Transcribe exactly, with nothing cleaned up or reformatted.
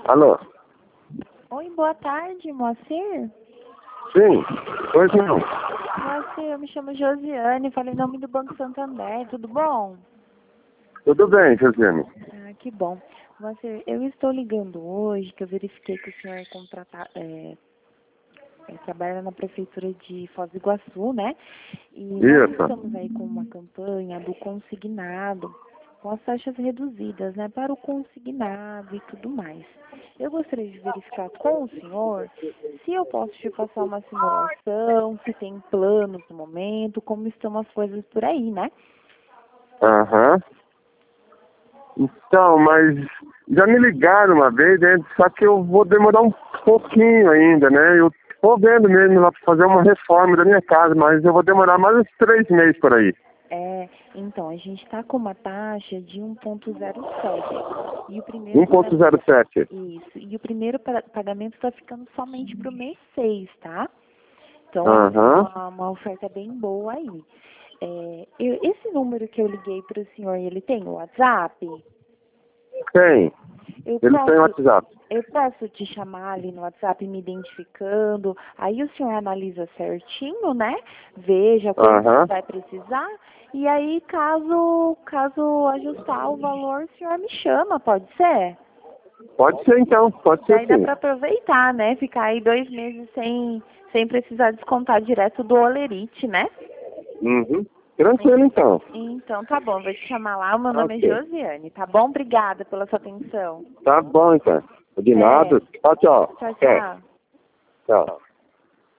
Alô? Oi, boa tarde, Moacir. Sim, pois não. Moacir, eu me chamo Josiane, falei em nome do Banco Santander, tudo bom? Tudo bem, Josiane. Ah, que bom. Moacir, eu estou ligando hoje, que eu verifiquei que o senhor é contratado, é, é, trabalha na Prefeitura de Foz do Iguaçu, né? E nós Isso. estamos aí com uma campanha do consignado, com as taxas reduzidas, né, para o consignado e tudo mais. Eu gostaria de verificar com o senhor se eu posso te passar uma simulação, se tem planos no momento, como estão as coisas por aí, né? Aham. Então, mas já me ligaram uma vez, né? Só que eu vou demorar um pouquinho ainda, né? Eu tô vendo mesmo lá pra fazer uma reforma da minha casa, mas eu vou demorar mais uns três meses por aí. É, então, a gente está com uma taxa de um ponto zero sete. E o primeiro um ponto zero sete. Isso. E o primeiro pa- pagamento está ficando somente para o mês seis, tá? Então, é Aham. uma, uma oferta bem boa aí. É, eu- esse número que eu liguei para o senhor, ele tem o WhatsApp? Tem. Eu Ele tem posso, WhatsApp. eu posso te chamar ali no WhatsApp me identificando, aí o senhor analisa certinho, né? Veja quanto Aham. vai precisar, e aí caso, caso ajustar o valor, o senhor me chama, pode ser? Pode ser então, pode ser Daí dá sim. para aproveitar, né? Ficar aí dois meses sem, sem precisar descontar direto do Olerite, né? Uhum. Tranquilo então. Então tá bom, vou te chamar lá, o meu nome é Ok. Josiane, tá bom? Obrigada pela sua atenção. Tá bom então. De É, nada. Tchau, tchau. tchau, É. tchau. Tchau.